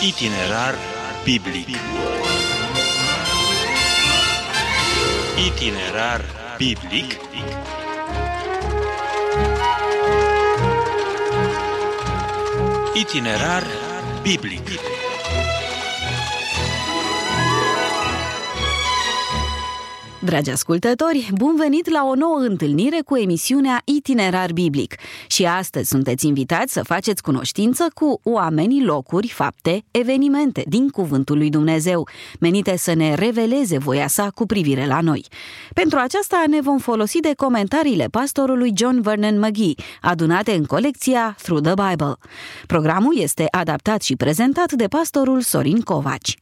Itinerar biblic. Itinerar biblic. Itinerar biblic. Dragi ascultători, bun venit la o nouă întâlnire cu emisiunea Itinerar Biblic. Și astăzi sunteți invitați să faceți cunoștință cu oamenii, locuri, fapte, evenimente din Cuvântul lui Dumnezeu, menite să ne reveleze voia sa cu privire la noi. Pentru aceasta ne vom folosi de comentariile pastorului John Vernon McGee, adunate în colecția Through the Bible. Programul este adaptat și prezentat de pastorul Sorin Covaci.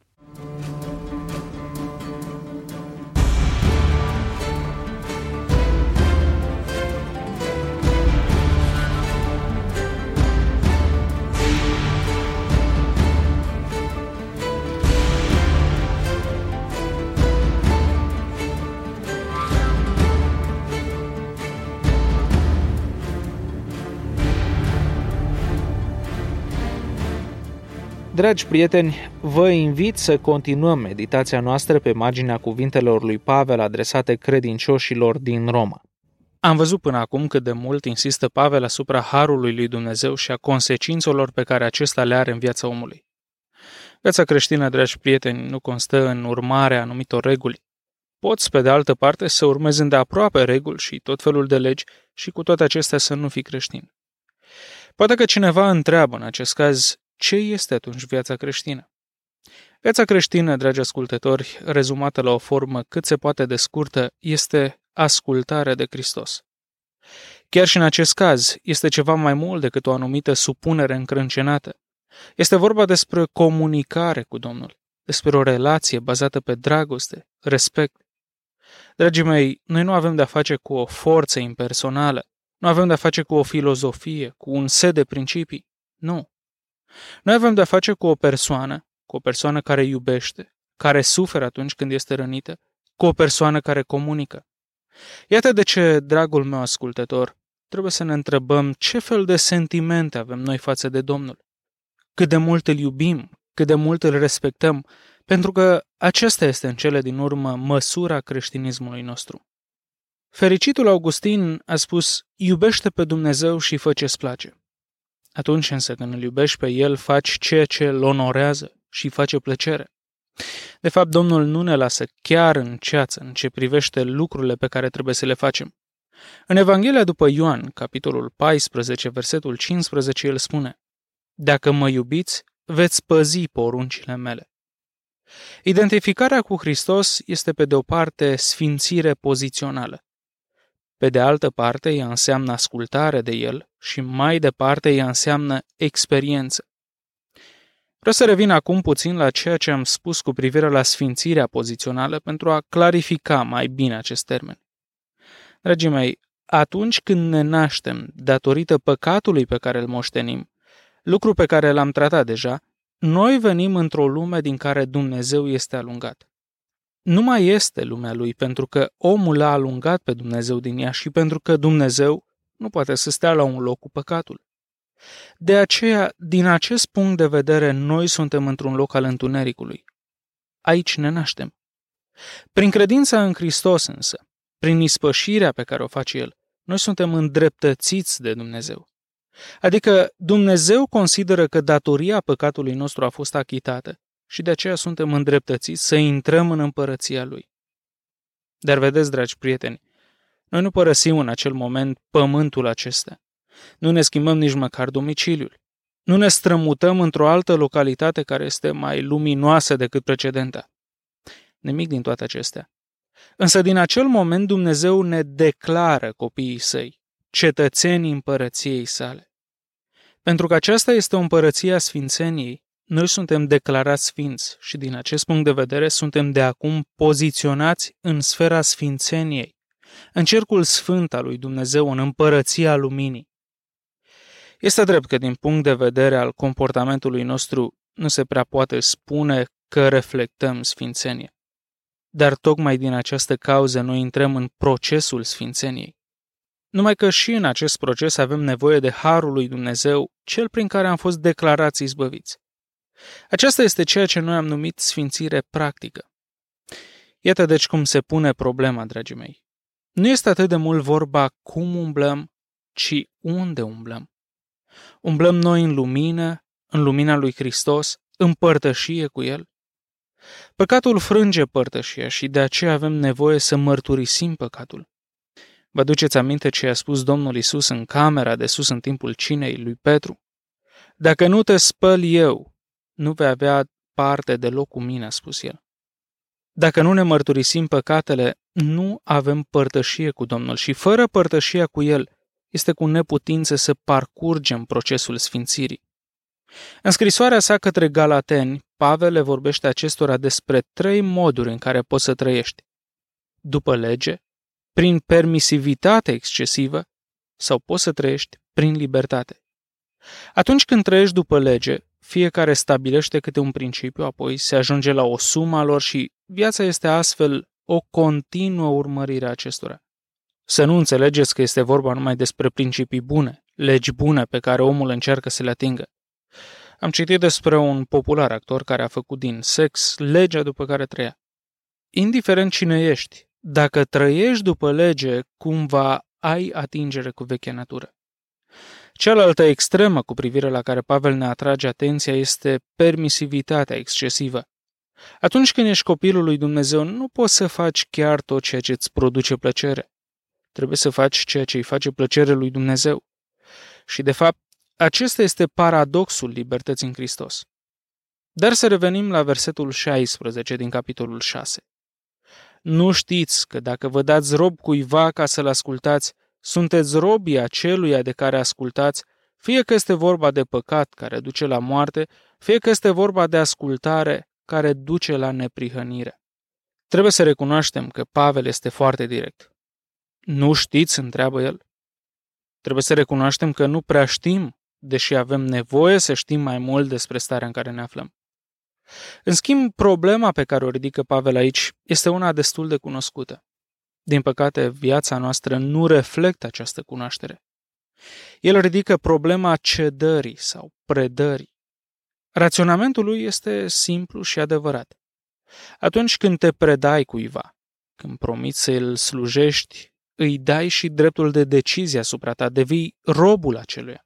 Dragi prieteni, vă invit să continuăm meditația noastră pe marginea cuvintelor lui Pavel adresate credincioșilor din Roma. Am văzut până acum cât de mult insistă Pavel asupra harului lui Dumnezeu și a consecințelor pe care acesta le are în viața omului. Viața creștină, dragi prieteni, nu constă în urmarea anumitor reguli. Poți, pe de altă parte, să urmezi îndeaproape reguli și tot felul de legi și cu toate acestea să nu fii creștin. Poate că cineva întreabă în acest caz, ce este atunci viața creștină? Viața creștină, dragi ascultători, rezumată la o formă cât se poate de scurtă, este ascultarea de Hristos. Chiar și în acest caz, este ceva mai mult decât o anumită supunere încrâncenată. Este vorba despre comunicare cu Domnul, despre o relație bazată pe dragoste, respect. Dragii mei, noi nu avem de-a face cu o forță impersonală, nu avem de-a face cu o filozofie, cu un set de principii, nu. Noi avem de-a face cu o persoană care iubește, care suferă atunci când este rănită, cu o persoană care comunică. Iată de ce, dragul meu ascultător, trebuie să ne întrebăm ce fel de sentimente avem noi față de Domnul. Cât de mult îl iubim, cât de mult îl respectăm, pentru că aceasta este în cele din urmă măsura creștinismului nostru. Fericitul Augustin a spus, iubește pe Dumnezeu și fă ce-ți place. Atunci însă când îl iubești pe El, faci ceea ce îl onorează și face plăcere. De fapt, Domnul nu ne lasă chiar în ceață în ce privește lucrurile pe care trebuie să le facem. În Evanghelia după Ioan, capitolul 14, versetul 15, El spune, dacă mă iubiți, veți păzi poruncile mele. Identificarea cu Hristos este pe de o parte sfințire pozițională. Pe de altă parte, ea înseamnă ascultare de El și mai departe, ea înseamnă experiență. Vreau să revin acum puțin la ceea ce am spus cu privire la sfințirea pozițională pentru a clarifica mai bine acest termen. Dragii mei, atunci când ne naștem datorită păcatului pe care îl moștenim, lucru pe care l-am tratat deja, noi venim într-o lume din care Dumnezeu este alungat. Nu mai este lumea lui pentru că omul l-a alungat pe Dumnezeu din ea și pentru că Dumnezeu nu poate să stea la un loc cu păcatul. De aceea, din acest punct de vedere, noi suntem într-un loc al întunericului. Aici ne naștem. Prin credința în Hristos însă, prin ispășirea pe care o face El, noi suntem îndreptățiți de Dumnezeu. Adică Dumnezeu consideră că datoria păcatului nostru a fost achitată și de aceea suntem îndreptățiți să intrăm în împărăția Lui. Dar vedeți, dragi prieteni, noi nu părăsim în acel moment pământul acesta. Nu ne schimbăm nici măcar domiciliul. Nu ne strămutăm într-o altă localitate care este mai luminoasă decât precedenta. Nimic din toate acestea. Însă din acel moment Dumnezeu ne declară copiii Săi, cetățenii împărăției Sale. Pentru că aceasta este o împărăție a sfințeniei, noi suntem declarați sfinți și din acest punct de vedere suntem de acum poziționați în sfera sfințeniei, în cercul sfânt al lui Dumnezeu, în împărăția luminii. Este drept că din punct de vedere al comportamentului nostru nu se prea poate spune că reflectăm sfințenia. Dar tocmai din această cauză noi intrăm în procesul sfințeniei. Numai că și în acest proces avem nevoie de harul lui Dumnezeu, cel prin care am fost declarați izbăviți. Aceasta este ceea ce noi am numit sfințire practică. Iată deci cum se pune problema, dragii mei. Nu este atât de mult vorba cum umblăm, ci unde umblăm. Umblăm noi în lumină, în lumina lui Hristos, în părtășie cu El? Păcatul frânge părtășia și de aceea avem nevoie să mărturisim păcatul. Vă aduceți aminte ce a spus Domnul Iisus în camera de sus în timpul cinei lui Petru? Dacă nu te spăl eu, nu vei avea parte deloc cu mine, a spus el. Dacă nu ne mărturisim păcatele, nu avem părtășie cu Domnul și fără părtășia cu El este cu neputință să parcurgem procesul sfințirii. În scrisoarea sa către Galateni, Pavel le vorbește acestora despre 3 moduri în care poți să trăiești. După lege, prin permisivitate excesivă sau poți să trăiești prin libertate. Atunci când trăiești după lege, fiecare stabilește câte un principiu, apoi se ajunge la o sumă a lor și viața este astfel o continuă urmărire a acestora. Să nu înțelegeți că este vorba numai despre principii bune, legi bune pe care omul încearcă să le atingă. Am citit despre un popular actor care a făcut din sex legea după care trăia. Indiferent cine ești, dacă trăiești după lege, cumva ai atingere cu vechea natură. Cealaltă extremă cu privire la care Pavel ne atrage atenția este permisivitatea excesivă. Atunci când ești copilul lui Dumnezeu, nu poți să faci chiar tot ceea ce îți produce plăcere. Trebuie să faci ceea ce îi face plăcere lui Dumnezeu. Și de fapt, acesta este paradoxul libertății în Hristos. Dar să revenim la versetul 16 din capitolul 6. Nu știți că dacă vă dați rob cuiva ca să-l ascultați, sunteți robii aceluia de care ascultați, fie că este vorba de păcat care duce la moarte, fie că este vorba de ascultare care duce la neprihănire. Trebuie să recunoaștem că Pavel este foarte direct. Nu știți, întreabă el. Trebuie să recunoaștem că nu prea știm, deși avem nevoie să știm mai mult despre starea în care ne aflăm. În schimb, problema pe care o ridică Pavel aici este una destul de cunoscută. Din păcate, viața noastră nu reflectă această cunoaștere. El ridică problema cedării sau predării. Raționamentul lui este simplu și adevărat. Atunci când te predai cuiva, când promiți să îl slujești, îi dai și dreptul de decizie asupra ta, devii robul aceluia.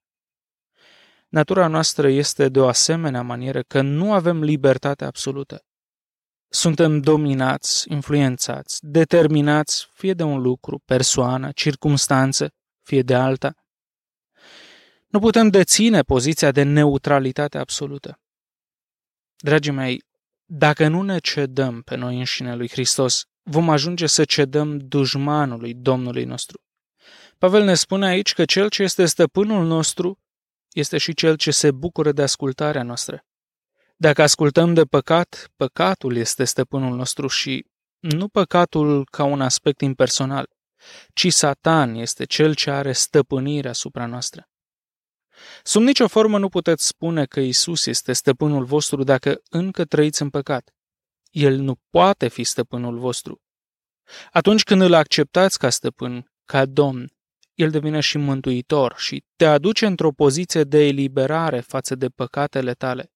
Natura noastră este de o asemenea manieră că nu avem libertate absolută. Suntem dominați, influențați, determinați, fie de un lucru, persoană, circumstanță, fie de alta. Nu putem deține poziția de neutralitate absolută. Dragii mei, dacă nu ne cedăm pe noi înșine lui Hristos, vom ajunge să cedăm dușmanului Domnului nostru. Pavel ne spune aici că cel ce este stăpânul nostru este și cel ce se bucură de ascultarea noastră. Dacă ascultăm de păcat, păcatul este stăpânul nostru și nu păcatul ca un aspect impersonal, ci Satan este cel ce are stăpânire asupra noastră. Sub nicio formă nu puteți spune că Isus este stăpânul vostru dacă încă trăiți în păcat. El nu poate fi stăpânul vostru. Atunci când îl acceptați ca stăpân, ca domn, el devine și mântuitor și te aduce într-o poziție de eliberare față de păcatele tale.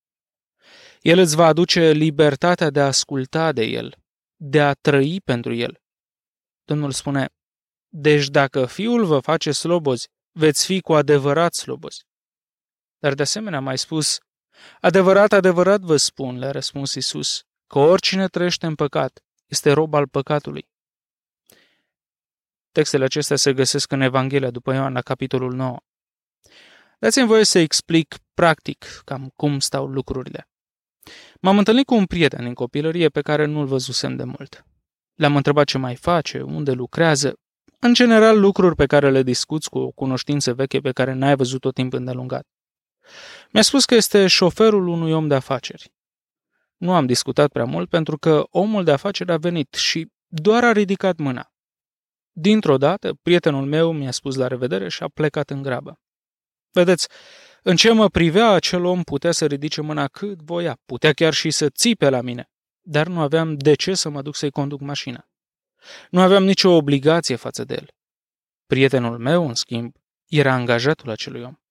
El îți va aduce libertatea de a asculta de el, de a trăi pentru el. Domnul spune, deci dacă Fiul vă face slobozi, veți fi cu adevărat slobozi. Dar de asemenea a mai spus, adevărat, adevărat vă spun, le-a răspuns Iisus, că oricine trăiește în păcat este rob al păcatului. Textele acestea se găsesc în Evanghelia după Ioan, la capitolul 9. Dați-mi voie să explic practic cam cum stau lucrurile. M-am întâlnit cu un prieten din copilărie pe care nu-l văzusem de mult. Le-am întrebat ce mai face, unde lucrează, în general lucruri pe care le discuți cu o cunoștință veche pe care n-ai văzut-o timp îndelungat. Mi-a spus că este șoferul unui om de afaceri. Nu am discutat prea mult pentru că omul de afaceri a venit și doar a ridicat mâna. Dintr-o dată, prietenul meu mi-a spus la revedere și a plecat în grabă. Vedeți, în ce mă privea, acel om putea să ridice mâna cât voia, putea chiar și să țipe la mine, dar nu aveam de ce să mă duc să-i conduc mașina. Nu aveam nicio obligație față de el. Prietenul meu, în schimb, era angajatul acelui om.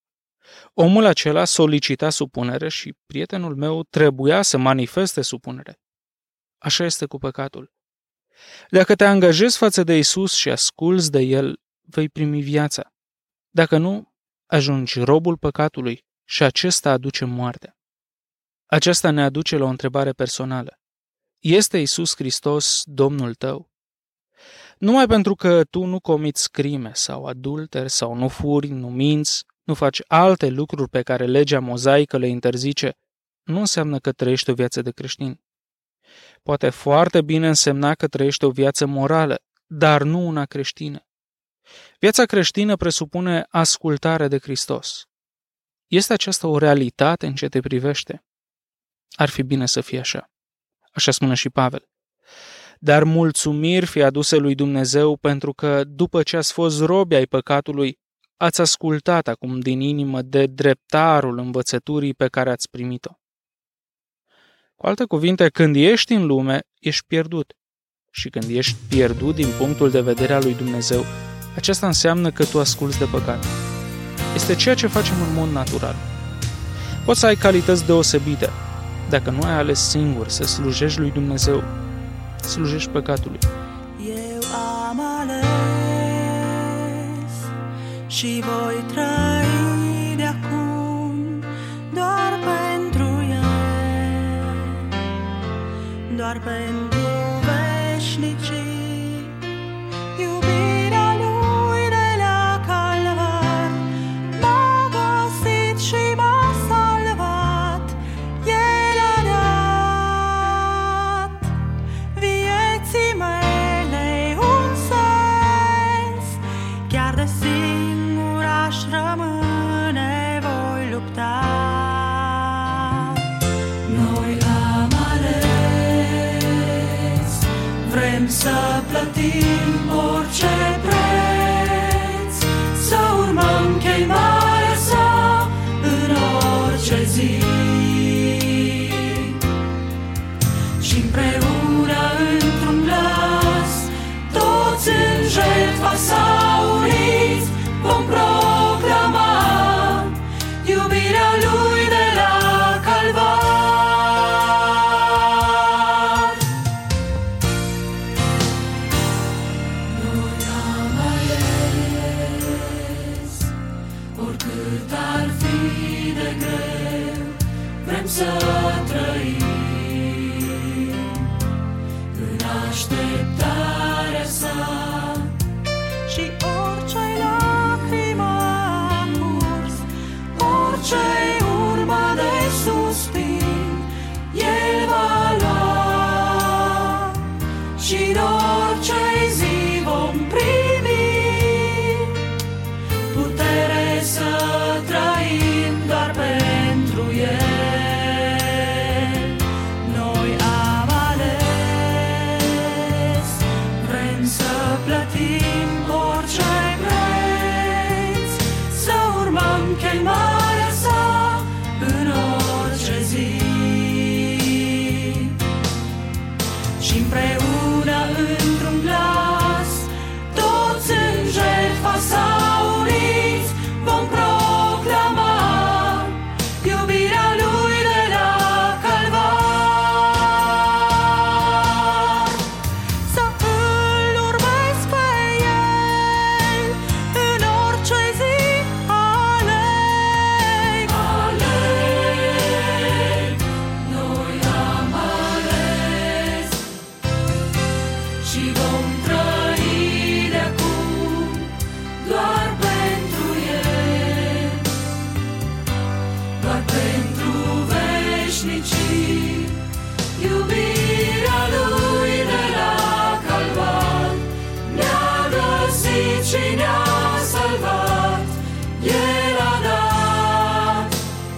Omul acela solicita supunere și prietenul meu trebuia să manifeste supunere. Așa este cu păcatul. Dacă te angajezi față de Isus și asculți de El, vei primi viața. Dacă nu, ajungi robul păcatului și acesta aduce moartea. Aceasta ne aduce la o întrebare personală. Este Isus Hristos Domnul tău? Numai pentru că tu nu comiți crime sau adulteri sau nu furi, nu minți, nu faci alte lucruri pe care legea mozaică le interzice, nu înseamnă că trăiești o viață de creștin. Poate foarte bine însemna că trăiești o viață morală, dar nu una creștină. Viața creștină presupune ascultare de Hristos. Este aceasta o realitate în ce te privește? Ar fi bine să fie așa. Așa spune și Pavel. Dar mulțumiri fie aduse lui Dumnezeu pentru că, după ce ați fost robi ai păcatului, ați ascultat acum din inimă de dreptarul învățăturii pe care ați primit-o. Cu alte cuvinte, când ești în lume, ești pierdut. Și când ești pierdut din punctul de vedere al lui Dumnezeu, aceasta înseamnă că tu asculți de păcat. Este ceea ce facem în mod natural. Poți să ai calități deosebite. Dacă nu ai ales singur să slujești lui Dumnezeu, slujești păcatului. Eu am ales și voi trăi de acum doar pentru El, doar pentru veșnicii. Iubirea Lui de la Calvar m-a găsit și m-a salvat. El a dat vieții mele un sens, chiar de singur aș rămâne, voi lupta. Noi am ales, vrem să plătim orice preț, să urmăm chemarea Sa în orice zi. Și împreună într-un glas, toți în jertfa Sa uniți, vom proclama iubirea Lui de la Calvar. Noi am ales, oricât ar fi de greu, vrem să trăim în așteptarea Sa. Și orice lacrimă a curs, orice urmă de suspin, El va lua. Și în orice zi vom primi putere să trăim doar pentru El. Noi am ales, vrem să plătim orice preț, să urmăm chemarea Sa în orice zi. Și împreună într-un glas, toți în jertfa Sa uniți, vom proclama iubirea Lui de la Calvar. Să îl urmez pe El în orice zi, aleg. Noi am ales și vom trăi de acum doar pentru El, doar pentru veșnicii. Iubirea Lui de la Calvar ne-a găsit și ne-a salvat. El a dat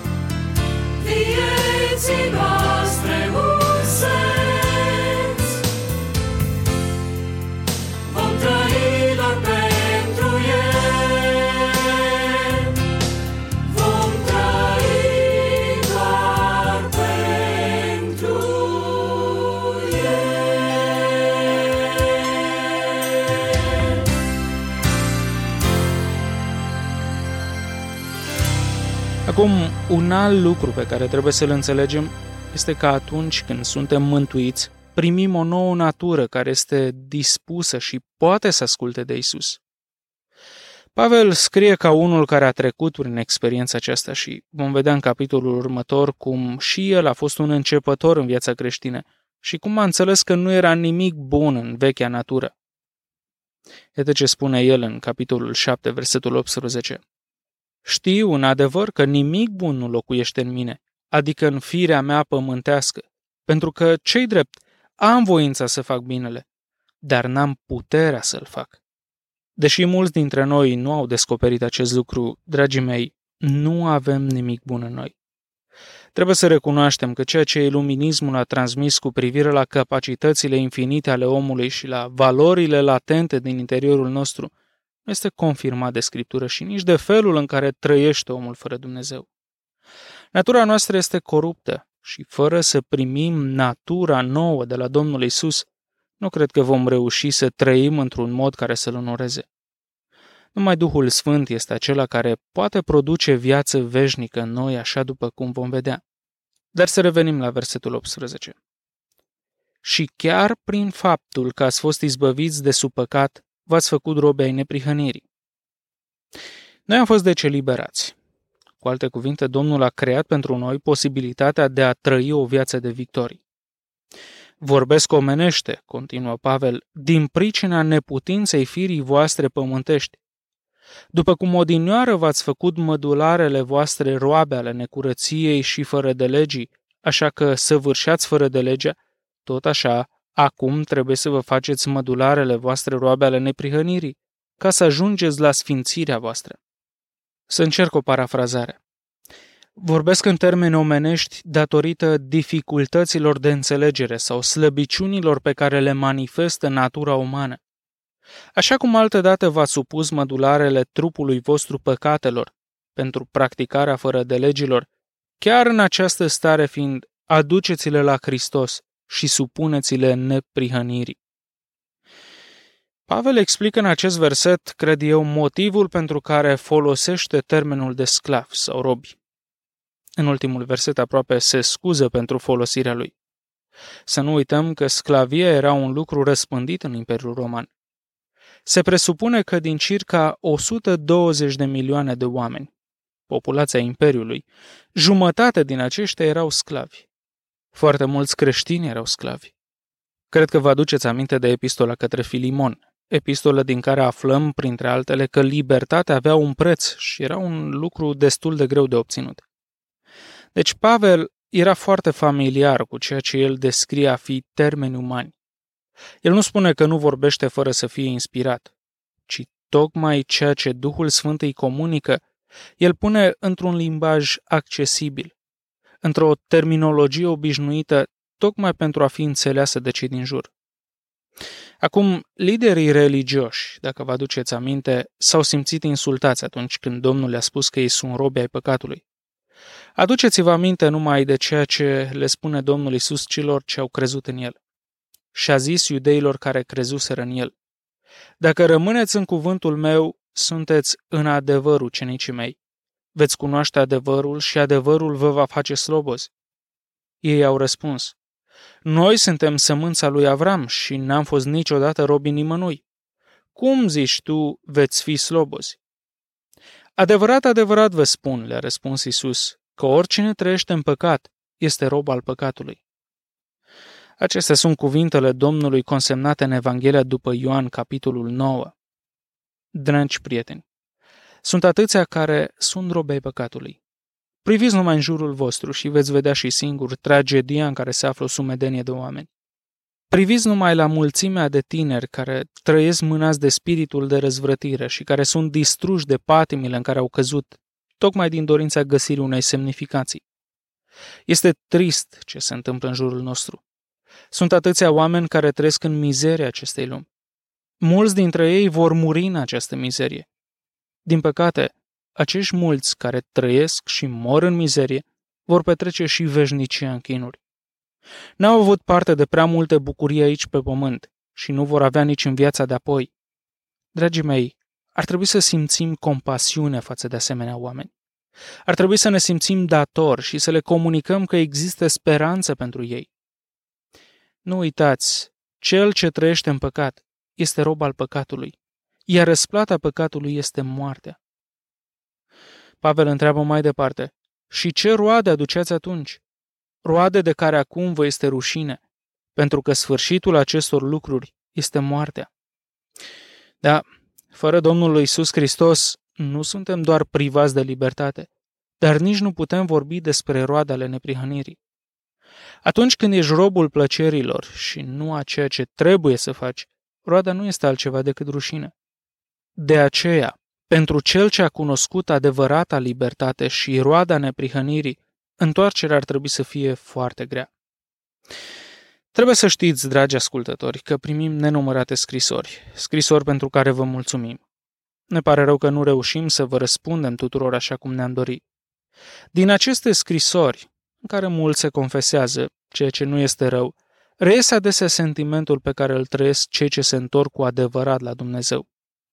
vieții noastre un sens, vom trăi doar pentru El, vom trăi doar pentru El. Acum, un alt lucru pe care trebuie să-l înțelegem este că atunci când suntem mântuiți, primim o nouă natură care este dispusă și poate să asculte de Isus. Pavel scrie ca unul care a trecut prin experiența aceasta și vom vedea în capitolul următor cum și el a fost un începător în viața creștină și cum a înțeles că nu era nimic bun în vechea natură. Iată ce spune el în capitolul 7, versetul 18. Știu în adevăr că nimic bun nu locuiește în mine, adică în firea mea pământească, pentru că, ce-i drept, am voința să fac binele, dar n-am puterea să-l fac. Deși mulți dintre noi nu au descoperit acest lucru, dragii mei, nu avem nimic bun în noi. Trebuie să recunoaștem că ceea ce iluminismul a transmis cu privire la capacitățile infinite ale omului și la valorile latente din interiorul nostru nu este confirmat de Scriptură și nici de felul în care trăiește omul fără Dumnezeu. Natura noastră este coruptă și fără să primim natura nouă de la Domnul Isus, nu cred că vom reuși să trăim într-un mod care să-L onoreze. Numai Duhul Sfânt este acela care poate produce viață veșnică în noi, așa după cum vom vedea. Dar să revenim la versetul 18. Și chiar prin faptul că ați fost izbăviți de sub păcat, v-ați făcut robi ai neprihănirii. Noi am fost deci eliberați. Cu alte cuvinte, Domnul a creat pentru noi posibilitatea de a trăi o viață de victorii. Vorbesc omenește, continuă Pavel, din pricina neputinței firii voastre pământești. După cum odinioară v-ați făcut mădularele voastre roabe ale necurăției și fără de legii, așa că săvârșeați fără de legea, tot așa, acum trebuie să vă faceți mădularele voastre roabe ale neprihănirii, ca să ajungeți la sfințirea voastră. Să încerc o parafrazare. Vorbesc în termeni omenești datorită dificultăților de înțelegere sau slăbiciunilor pe care le manifestă natura umană. Așa cum altădată v-ați supus mădularele trupului vostru păcatelor pentru practicarea fără de legilor, chiar în această stare fiind, aduceți-le la Hristos și supuneți-le neprihănirii. Pavel explică în acest verset, cred eu, motivul pentru care folosește termenul de sclavi sau robi. În ultimul verset aproape se scuză pentru folosirea lui. Să nu uităm că sclavia era un lucru răspândit în Imperiul Roman. Se presupune că din circa 120 de milioane de oameni, populația Imperiului, jumătate din aceștia erau sclavi. Foarte mulți creștini erau sclavi. Cred că vă aduceți aminte de epistola către Filimon, epistolă din care aflăm, printre altele, că libertatea avea un preț și era un lucru destul de greu de obținut. Deci Pavel era foarte familiar cu ceea ce el descrie a fi termeni umani. El nu spune că nu vorbește fără să fie inspirat, ci tocmai ceea ce Duhul Sfânt îi comunică, el pune într-un limbaj accesibil, într-o terminologie obișnuită, tocmai pentru a fi înțeleasă de cei din jur. Acum, liderii religioși, dacă vă aduceți aminte, s-au simțit insultați atunci când Domnul le-a spus că ei sunt robi ai păcatului. Aduceți-vă aminte numai de ceea ce le spune Domnul Iisus celor ce au crezut în El. Și a zis iudeilor care crezuseră în El: dacă rămâneți în cuvântul meu, sunteți în adevăr ucenicii mei. Veți cunoaște adevărul și adevărul vă va face slobozi. Ei au răspuns: noi suntem sămânța lui Avram și n-am fost niciodată robii nimănui. Cum zici tu, veți fi slobozi? Adevărat, adevărat vă spun, le-a răspuns Iisus, că oricine trăiește în păcat este rob al păcatului. Acestea sunt cuvintele Domnului consemnate în Evanghelia după Ioan, capitolul 9. Dragi prieteni, sunt atâția care sunt robi ai păcatului. Priviți numai în jurul vostru și veți vedea și singur tragedia în care se află o sumedenie de oameni. Priviți numai la mulțimea de tineri care trăiesc mânați de spiritul de răzvrătire și care sunt distruși de patimile în care au căzut, tocmai din dorința găsirii unei semnificații. Este trist ce se întâmplă în jurul nostru. Sunt atâția oameni care trăiesc în mizeria acestei lumi. Mulți dintre ei vor muri în această mizerie. Din păcate, acești mulți care trăiesc și mor în mizerie vor petrece și veșnicia în chinuri. N-au avut parte de prea multe bucurii aici pe pământ și nu vor avea nici în viața de apoi. Dragii mei, ar trebui să simțim compasiune față de asemenea oameni. Ar trebui să ne simțim datori și să le comunicăm că există speranță pentru ei. Nu uitați, cel ce trăiește în păcat este rob al păcatului, iar răsplata păcatului este moartea. Pavel întreabă mai departe, și ce roade aduceați atunci? Roade de care acum vă este rușine, pentru că sfârșitul acestor lucruri este moartea. Da, fără Domnul Iisus Hristos nu suntem doar privați de libertate, dar nici nu putem vorbi despre roade ale neprihănirii. Atunci când ești robul plăcerilor și nu a ceea ce trebuie să faci, roada nu este altceva decât rușine. De aceea, pentru cel ce a cunoscut adevărata libertate și roada neprihănirii, întoarcerea ar trebui să fie foarte grea. Trebuie să știți, dragi ascultători, că primim nenumărate scrisori pentru care vă mulțumim. Ne pare rău că nu reușim să vă răspundem tuturor așa cum ne-am dorit. Din aceste scrisori, în care mulți se confesează, ceea ce nu este rău, reiese adesea sentimentul pe care îl trăiesc cei ce se întorc cu adevărat la Dumnezeu.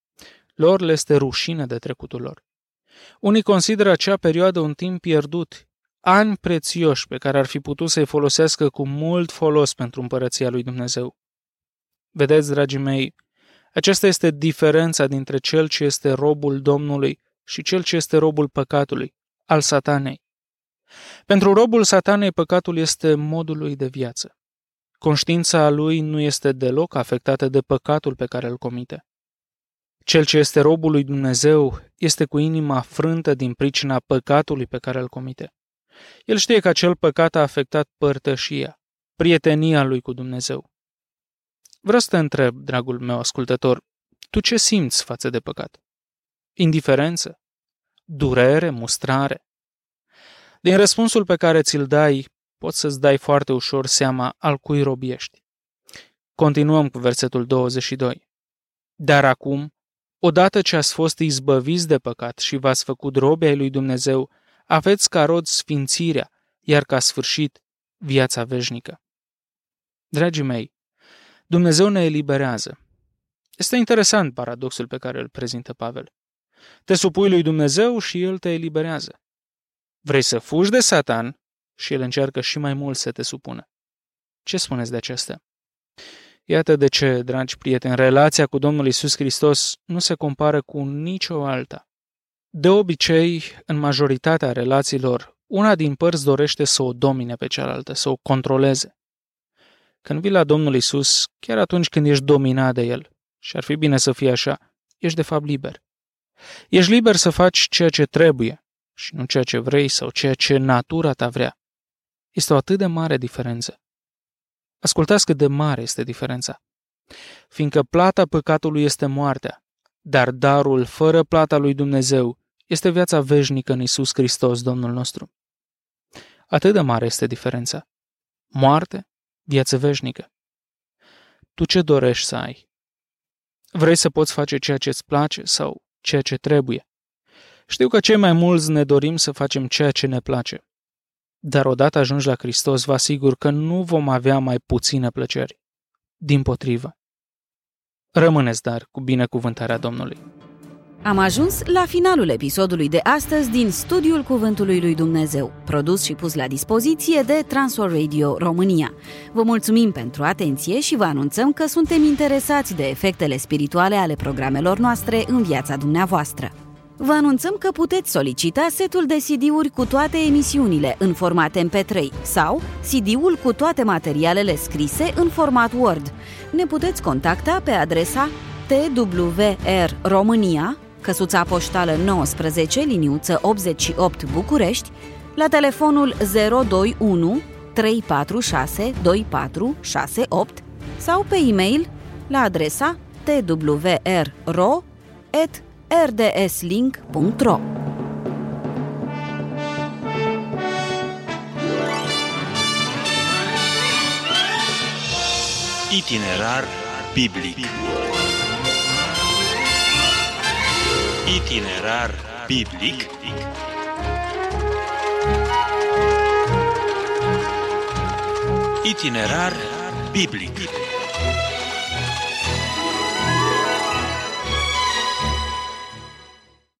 Lor le este rușine de trecutul lor. Unii consideră acea perioadă un timp pierdut, ani prețioși pe care ar fi putut să-i folosească cu mult folos pentru împărăția lui Dumnezeu. Vedeți, dragii mei, aceasta este diferența dintre cel ce este robul Domnului și cel ce este robul păcatului, al satanei. Pentru robul satanei, păcatul este modul lui de viață. Conștiința lui nu este deloc afectată de păcatul pe care îl comite. Cel ce este robul lui Dumnezeu este cu inima frântă din pricina păcatului pe care îl comite. El știe că acel păcat a afectat părtășia, prietenia lui cu Dumnezeu. Vreau să te întreb, dragul meu ascultător, tu ce simți față de păcat? Indiferență? Durere? Mustrare? Din răspunsul pe care ți-l dai, poți să-ți dai foarte ușor seama al cui rob ești. Continuăm cu versetul 22. Dar acum, odată ce ați fost izbăviți de păcat și v-ați făcut robi ai lui Dumnezeu, aveți ca rod sfințirea, iar ca sfârșit viața veșnică. Dragii mei, Dumnezeu ne eliberează. Este interesant paradoxul pe care îl prezintă Pavel. Te supui lui Dumnezeu și El te eliberează. Vrei să fugi de Satan și El încearcă și mai mult să te supună. Ce spuneți de acestea? Iată de ce, dragi prieteni, relația cu Domnul Iisus Hristos nu se compară cu nicio alta. De obicei, în majoritatea relațiilor, una din părți dorește să o domine pe cealaltă, să o controleze. Când vii la Domnul Iisus, chiar atunci când ești dominat de El, și ar fi bine să fie așa, ești de fapt liber. Ești liber să faci ceea ce trebuie și nu ceea ce vrei sau ceea ce natura ta vrea. Este o atât de mare diferență. Ascultați cât de mare este diferența. Fiindcă plata păcatului este moartea, dar darul fără plata lui Dumnezeu este viața veșnică în Iisus Hristos, Domnul nostru. Atât de mare este diferența. Moarte, viață veșnică. Tu ce dorești să ai? Vrei să poți face ceea ce îți place sau ceea ce trebuie? Știu că cei mai mulți ne dorim să facem ceea ce ne place. Dar odată ajungi la Hristos, vă asigur că nu vom avea mai puține plăceri. Dimpotrivă. Rămâneți, dar, cu binecuvântarea Domnului. Am ajuns la finalul episodului de astăzi din Studiul Cuvântului lui Dumnezeu, produs și pus la dispoziție de Transworld Radio România. Vă mulțumim pentru atenție și vă anunțăm că suntem interesați de efectele spirituale ale programelor noastre în viața dumneavoastră. Vă anunțăm că puteți solicita setul de CD-uri cu toate emisiunile în format MP3 sau CD-ul cu toate materialele scrise în format Word. Ne puteți contacta pe adresa TWR România, căsuța poștală 19, liniuță 88 București, la telefonul 021 346 2468 sau pe e-mail la adresa twrro@rdslink.ro. Itinerar biblic. Itinerar biblic. Itinerar biblic.